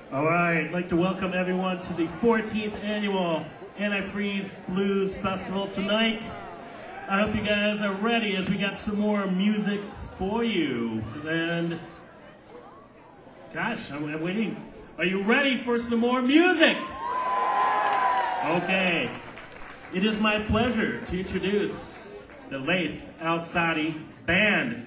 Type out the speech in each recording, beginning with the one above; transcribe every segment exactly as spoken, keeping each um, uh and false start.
All right, I'd like to welcome everyone to the fourteenth annual Antifreeze Blues Festival tonight. I hope you guys are ready as we got some more music for you. And gosh, I'm, I'm waiting. Are you ready for some more music? Okay. It is my pleasure to introduce the Laith Al-Saadi Band.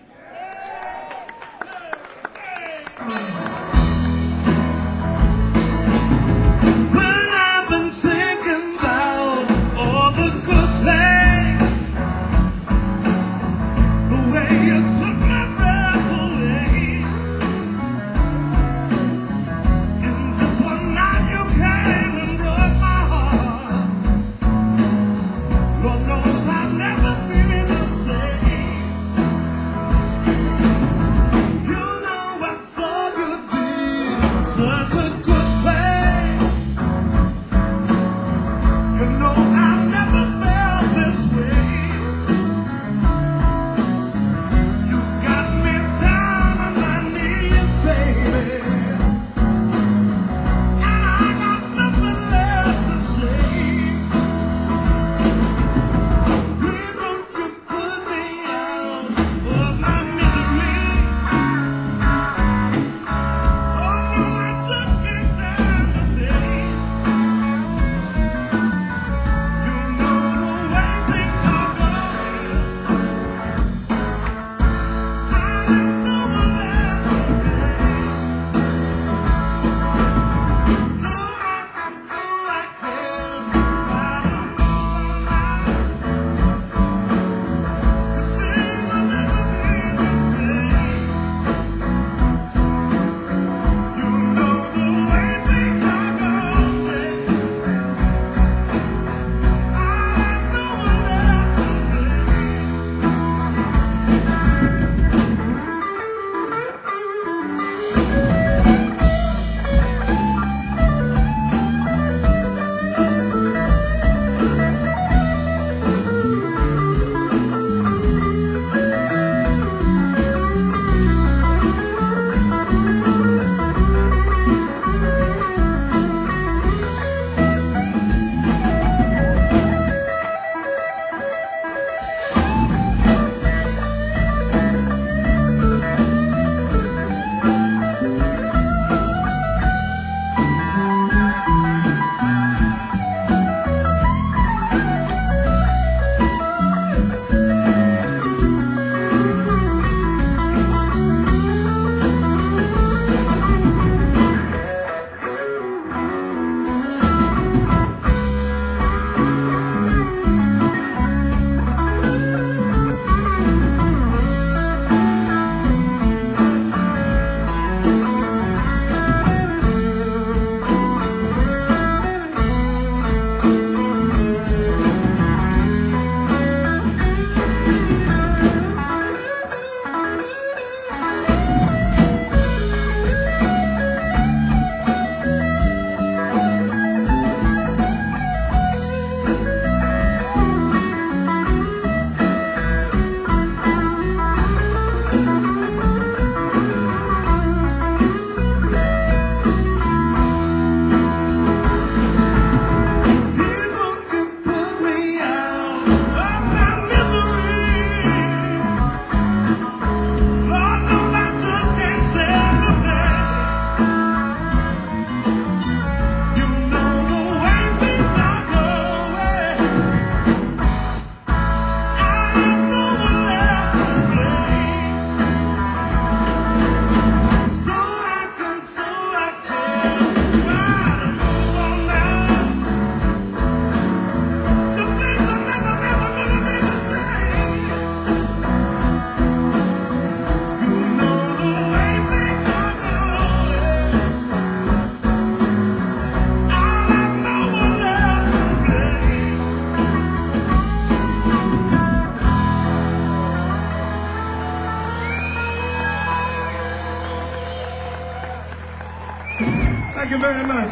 Thank you very much.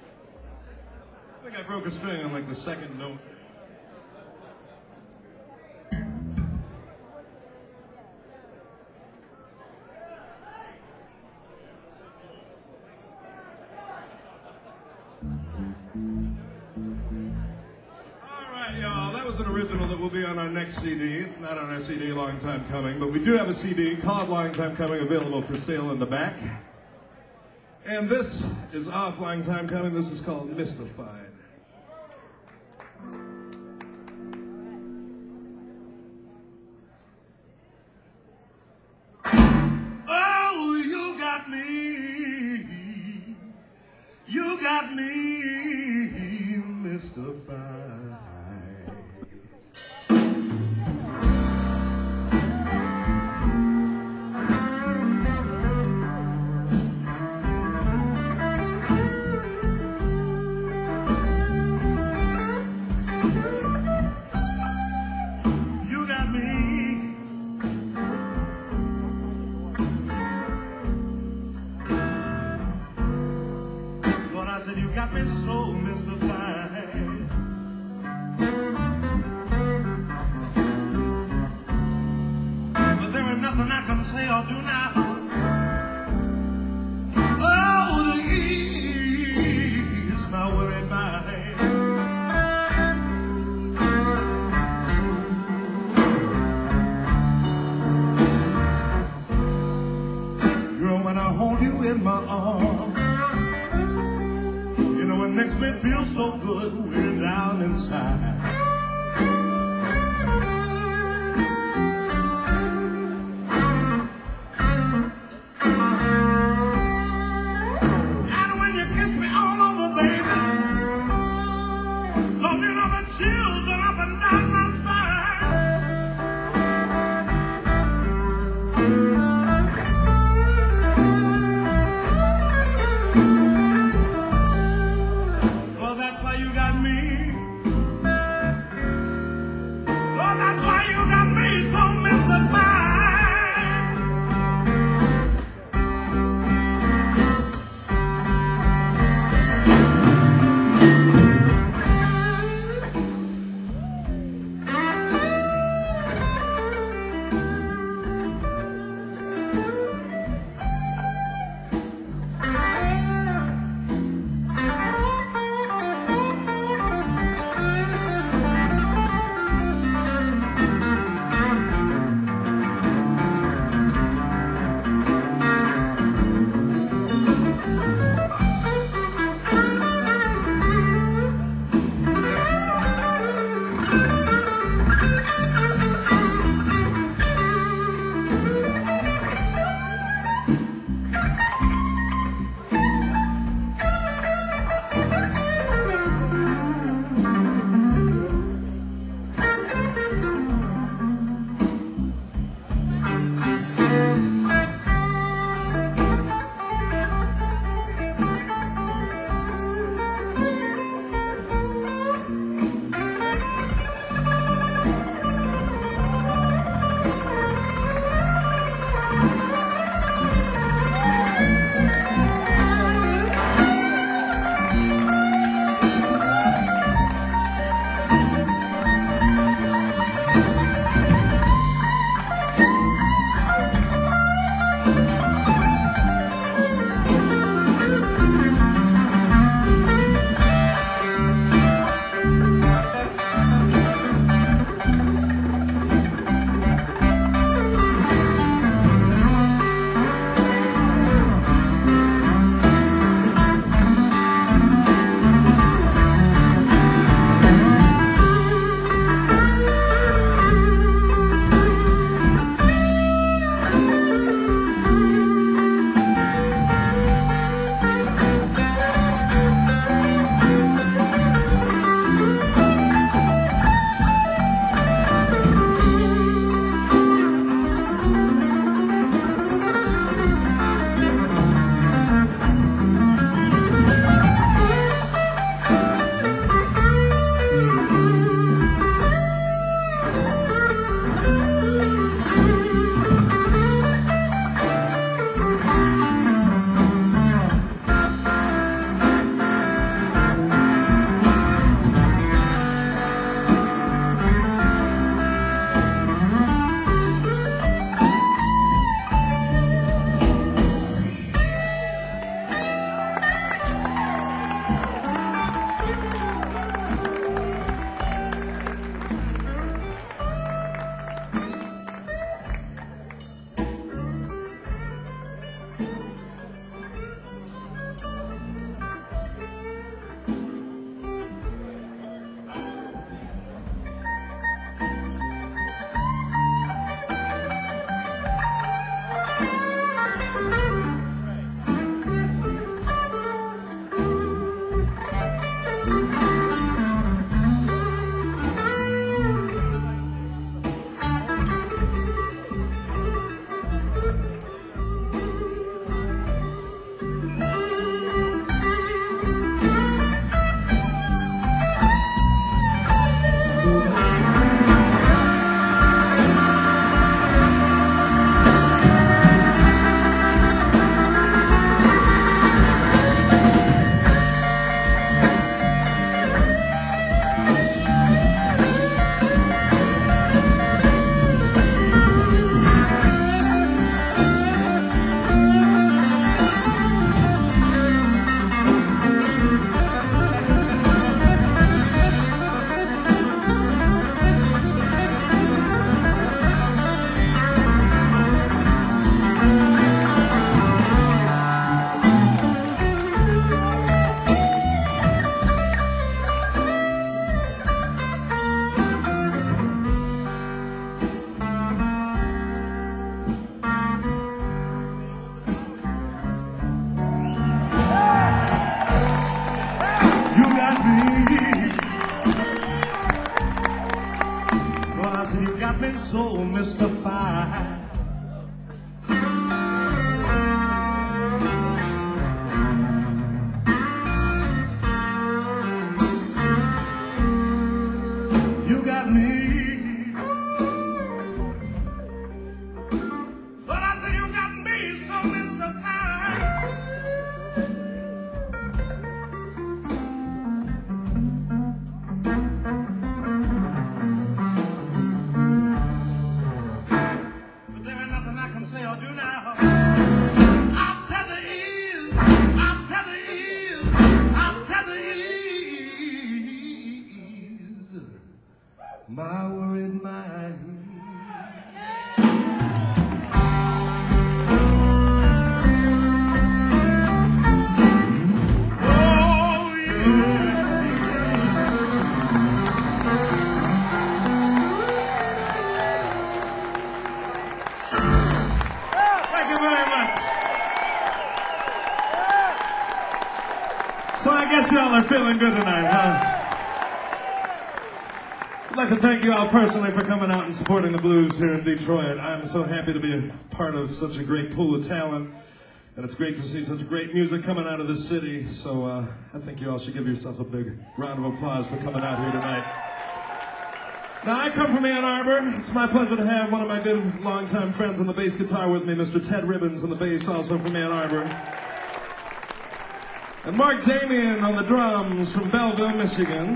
I think I broke a string on like the second note. was an original that will be on our next C D. It's not on our C D, Long Time Coming, but we do have a C D called Long Time Coming available for sale in the back. And this is off Long Time Coming. This is called Mystified. Oh, you got me. You got me mystified. You got me so mystified. But there ain't nothing I can say or do now. Oh, to ease my worried mind. Girl, when I hold you in my arms, it makes me feel so good way down inside. And when you kiss me all over, baby, don't you know the chills are up and down my you got me Oh, I said, you got me so mystified. You got me. But I said, you got me so mystified. But there ain't nothing I can say or do now. I said there is, I said there is, I said there is my worried mind. Oh, yeah. Thank you very much. So I guess y'all are feeling good tonight, huh? I'd like to thank you all personally for coming out and supporting the blues here in Detroit. I'm so happy to be a part of such a great pool of talent, and it's great to see such great music coming out of this city. So uh, I think you all should give yourself a big round of applause for coming out here tonight. Now, I come from Ann Arbor. It's my pleasure to have one of my good longtime friends on the bass guitar with me, Mister Ted Ribbons on the bass, also from Ann Arbor. And Mark Damien on the drums from Belleville, Michigan.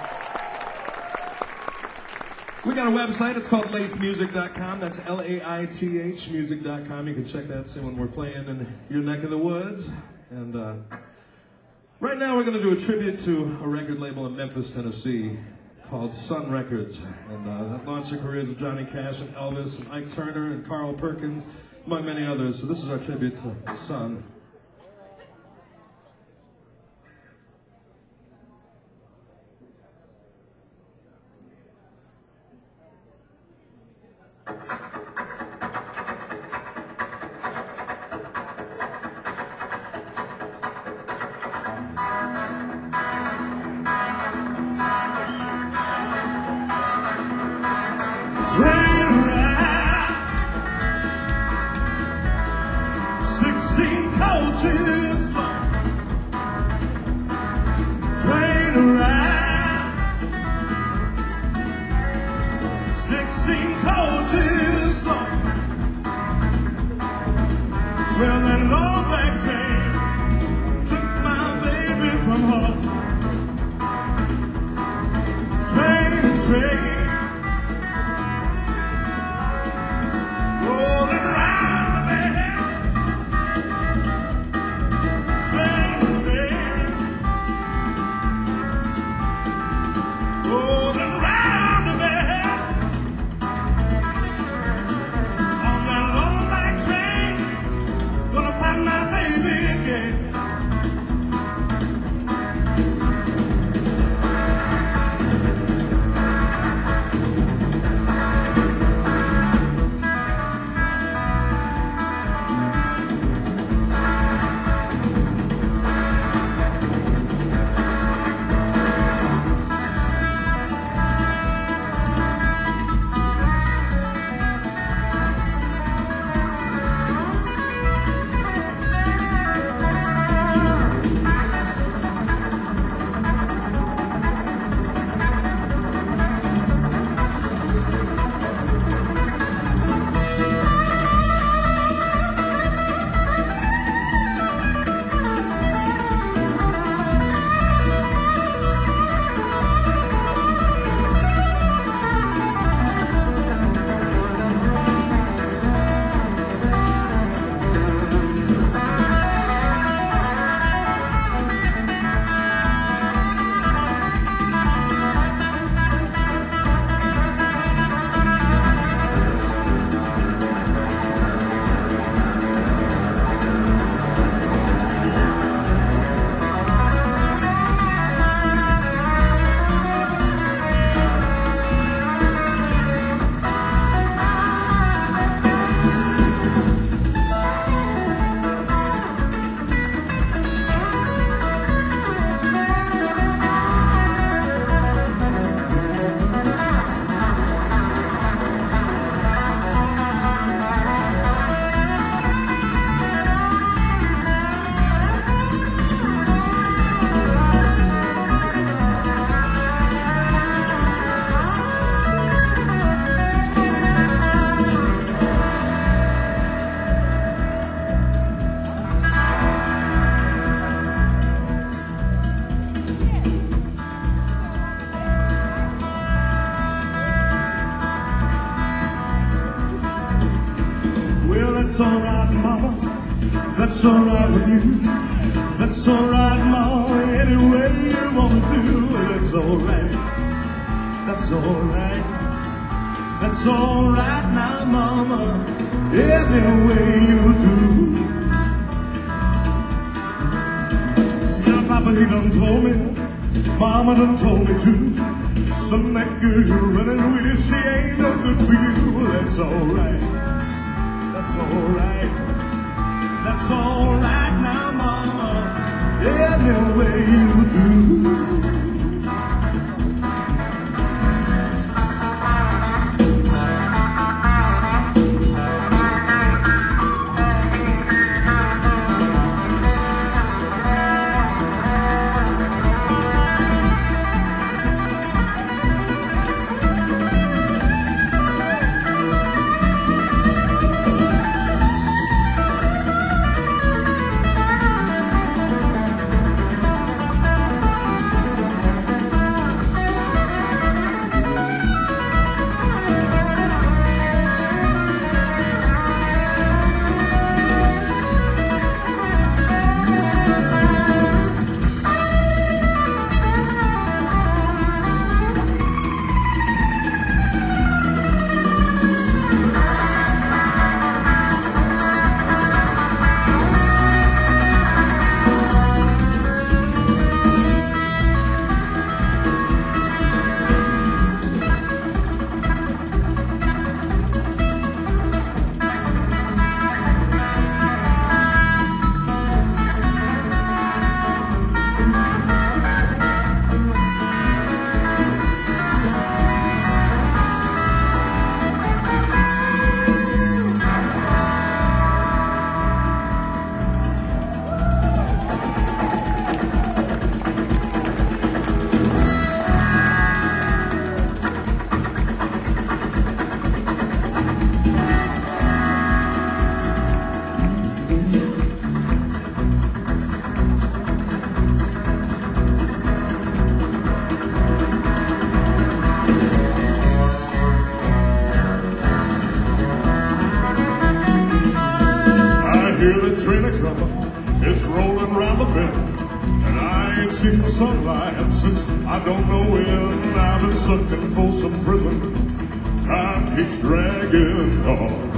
We got a website. It's called laith music dot com. That's L A I T H music dot com. You can check that, see when we're playing in your neck of the woods. And uh, right now we're going to do a tribute to a record label in Memphis, Tennessee called Sun Records. And uh, that launched the careers of Johnny Cash and Elvis and Ike Turner and Carl Perkins, among many others. So this is our tribute to Sun. Train ride, sixteen cars. That's alright, mama. That's alright with you. That's alright, mama. Any way you want to do. That's alright. That's alright. That's alright now, mama. Any way you do. Yeah, Papa, he done told me. Mama done told me too. Son, that girl you're running with, she ain't no good for you. That's alright. That's alright. That's alright now, mama. Any way you do. Hear the train a coming, it's rolling round the bend, and I ain't seen the sunlight since I don't know when. I've been stuck in Folsom Prison, time keeps dragging on.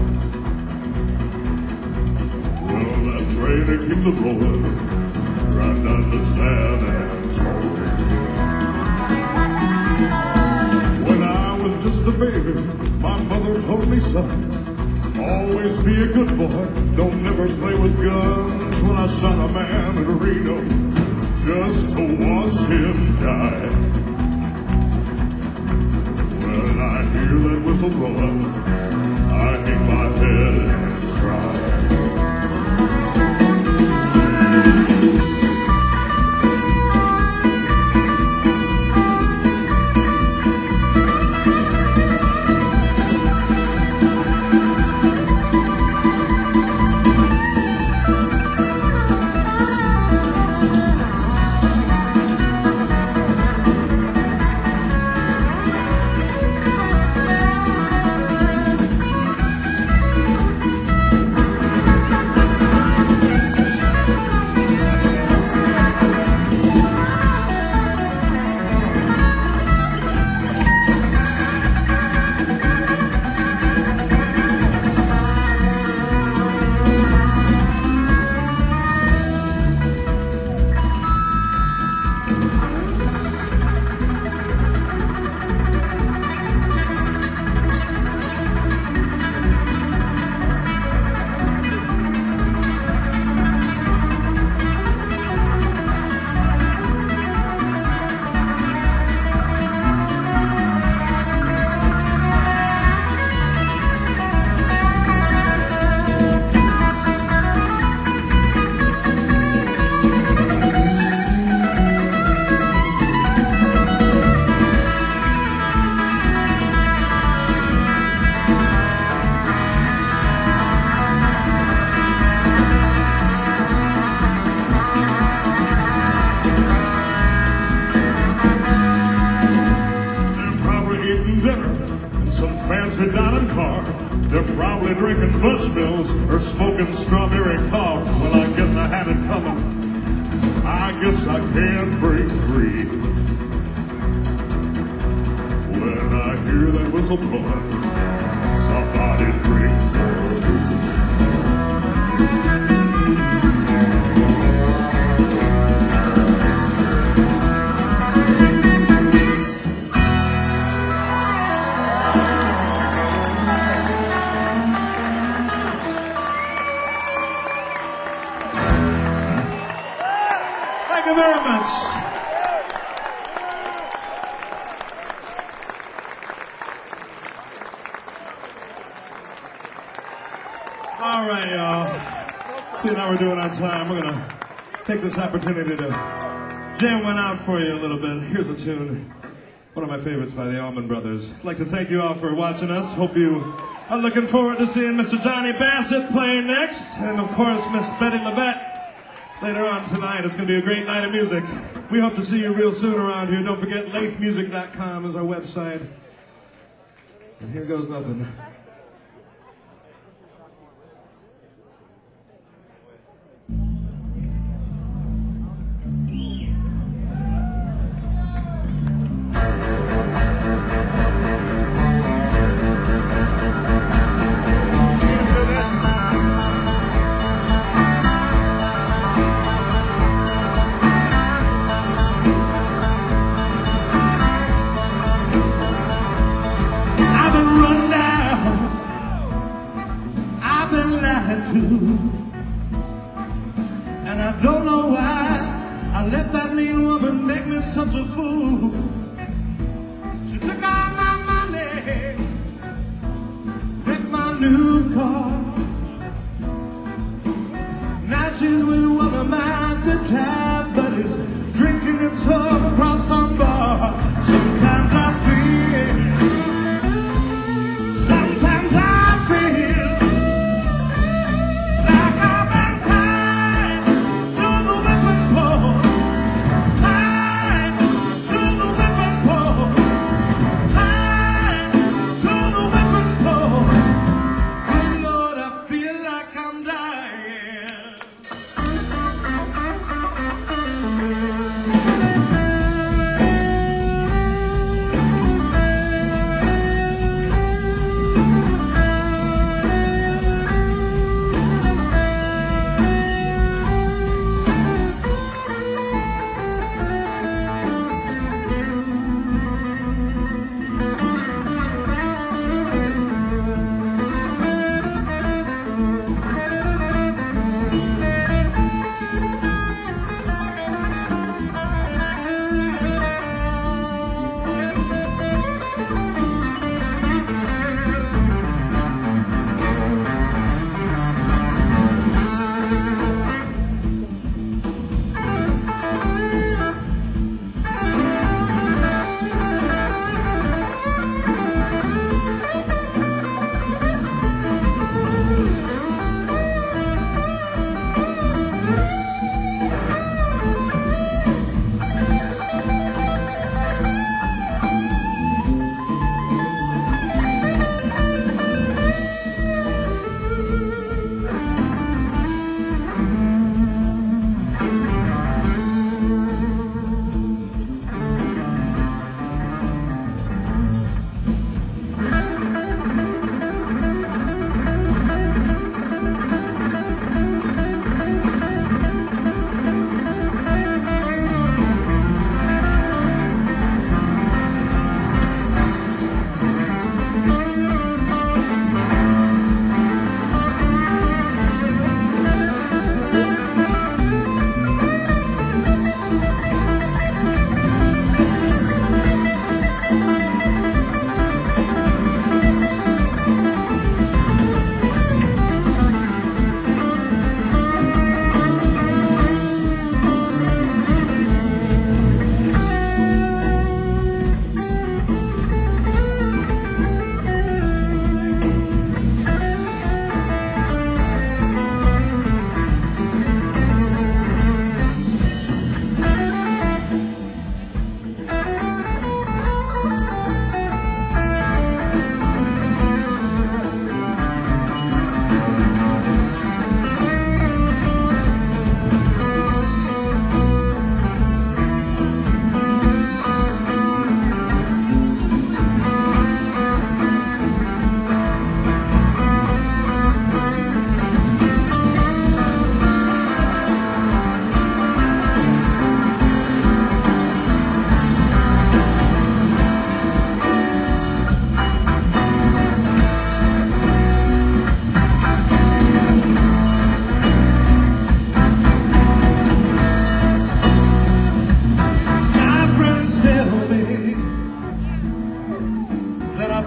Well, that train it keeps a rolling, right down to San Antonio. When I was just a baby, my mother told me, son, always be a good boy, don't never play with guns. When I shot a man in Reno just to watch him die. When I hear that whistle blowing, I hang my head and cry. some fancy dining car. They're probably drinking Bushmills or smoking strawberry cough. Well, I guess I had it coming. I guess I can't break free. When I hear that whistle blowing, somebody's drinking for me. Thank you very much. All right, y'all. Seeing how we're doing on time, we're gonna take this opportunity to jam one out for you a little bit. Here's a tune, one of my favorites by the Allman Brothers. I'd like to thank you all for watching us. Hope you are looking forward to seeing Mister Johnny Bassett playing next, and of course Miss Betty Labette later on tonight. It's going to be a great night of music. We hope to see you real soon around here. Don't forget, lath music dot com is our website. And here goes nothing. And I don't know why I let that mean woman make me such a fool. She took all my money, wrecked my new car. Now she's with one of my good time buddies, drinking and so across some bar. Sometimes I feel, sometimes I feel Lord.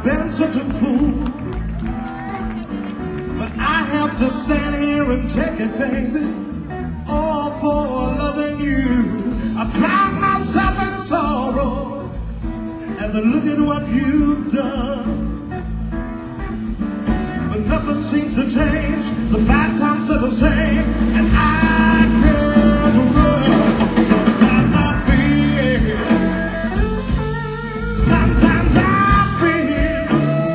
I've been such a fool, but I have to stand here and take it, baby, all for loving you. I drown myself in sorrow as I look at what you've done. But nothing seems to change, the bad times are the same, and I can't run. Sometimes I feel, sometimes I feel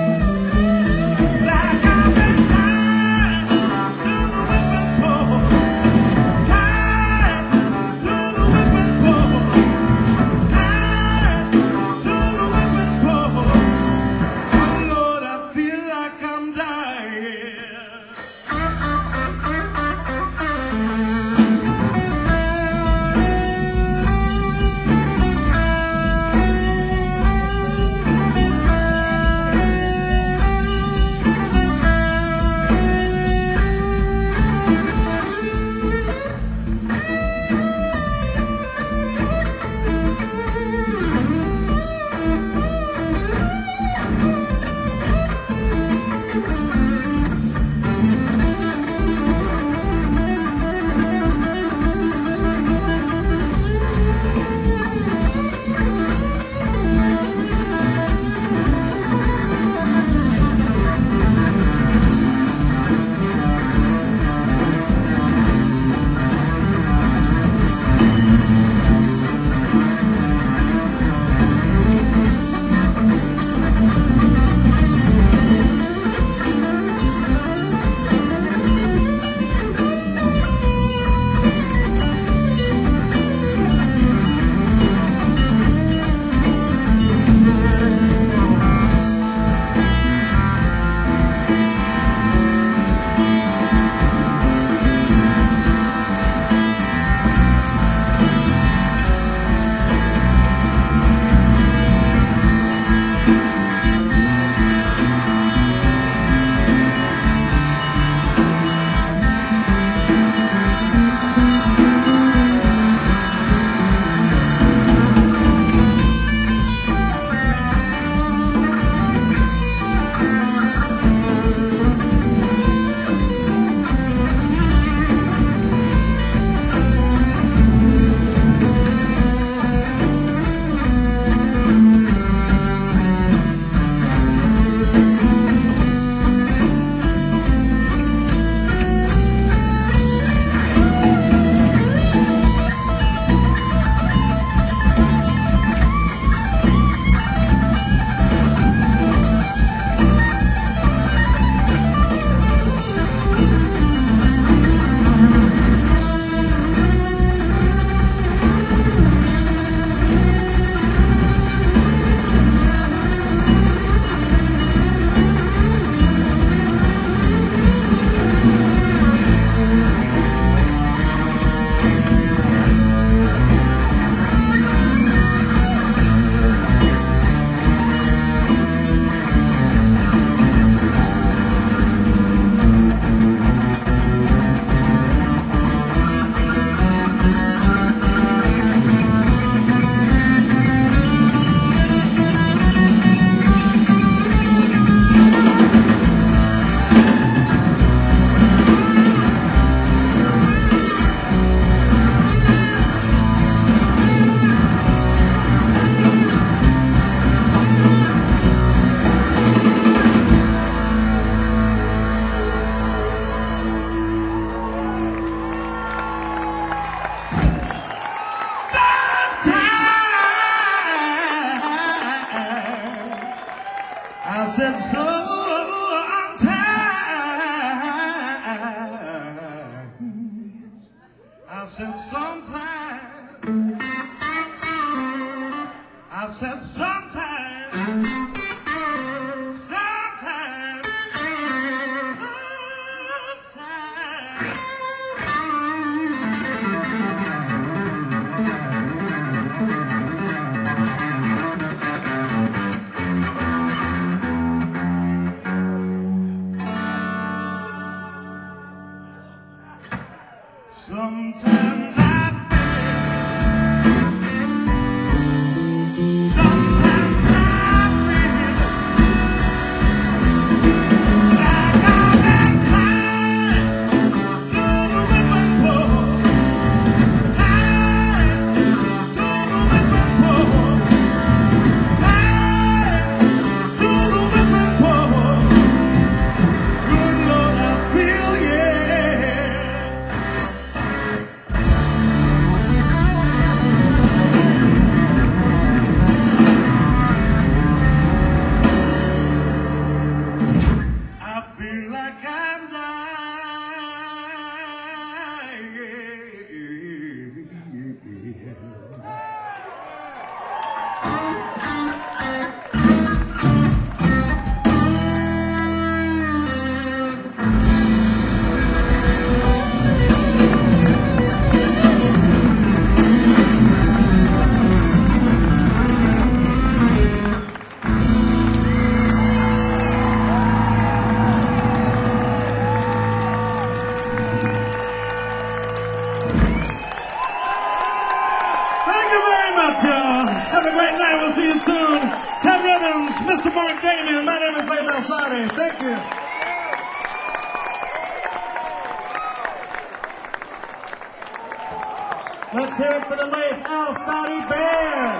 like I've been tied to the whipping post, tied to the whipping post, tied to the whipping post. Oh Lord, I feel like I'm dying. I said sometimes, I said sometimes, I said sometimes, sometimes, sometimes. Sometimes I feel, sometimes I feel everybody. Thank you. Let's hear it for the late El Saudi Band.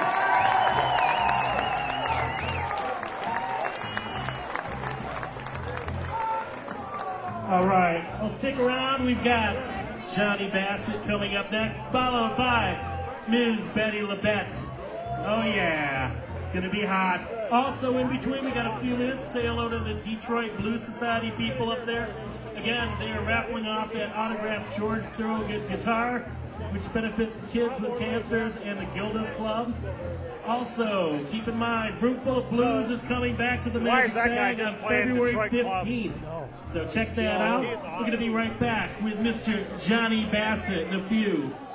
All right, well, stick around. We've got Johnny Bassett coming up next, followed by Miz Betty Labette. Oh, yeah, it's going to be hot. Also, in between, we got a few minutes. Say hello to the Detroit Blues Society people up there. Again, they are raffling off that autographed George Thorogood guitar, which benefits kids with cancers and the Gildas Club. Also, keep in mind, Roomful of Blues is coming back to the Magic Bag on February fifteenth. So check that out. We're going to be right back with Mister Johnny Bassett in a few.